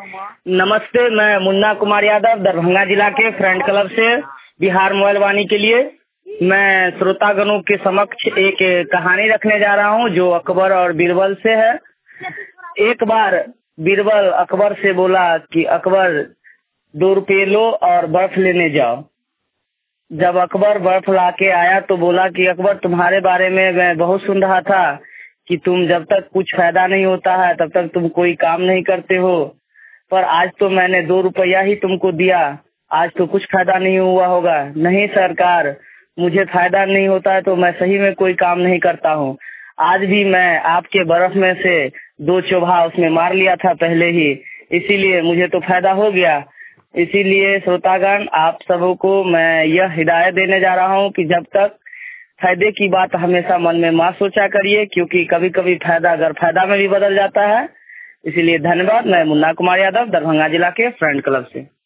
नमस्ते, मैं मुन्ना कुमार यादव दरभंगा जिला के फ्रेंड क्लब से बिहार मोबाइल वाणी के लिए मैं श्रोतागणों के समक्ष एक कहानी रखने जा रहा हूं जो अकबर और बीरबल से है। एक बार बीरबल अकबर से बोला कि अकबर 2 रुपये लो और बर्फ लेने जाओ। जब अकबर बर्फ लाके आया तो बोला कि अकबर, तुम्हारे बारे में मैं बहुत सुन रहा था कि तुम जब तक कुछ फायदा नहीं होता है तब तक तुम कोई काम नहीं करते हो, पर आज तो मैंने 2 रुपया ही तुमको दिया, आज तो कुछ फायदा नहीं हुआ होगा। नहीं सरकार, मुझे फायदा नहीं होता है तो मैं सही में कोई काम नहीं करता हूँ। आज भी मैं आपके बर्फ में से 2 चोभा उसमें मार लिया था पहले ही, इसीलिए मुझे तो फायदा हो गया। इसीलिए श्रोतागण, आप सबों को मैं यह हिदायत देने जा रहा हूँ कि जब तक फायदे की बात हमेशा मन में मत सोचा करिए, क्योंकि कभी कभी फायदा अगर फायदा में भी बदल जाता है। इसीलिए धन्यवाद। मैं मुन्ना कुमार यादव दरभंगा जिला के फ्रेंड क्लब से।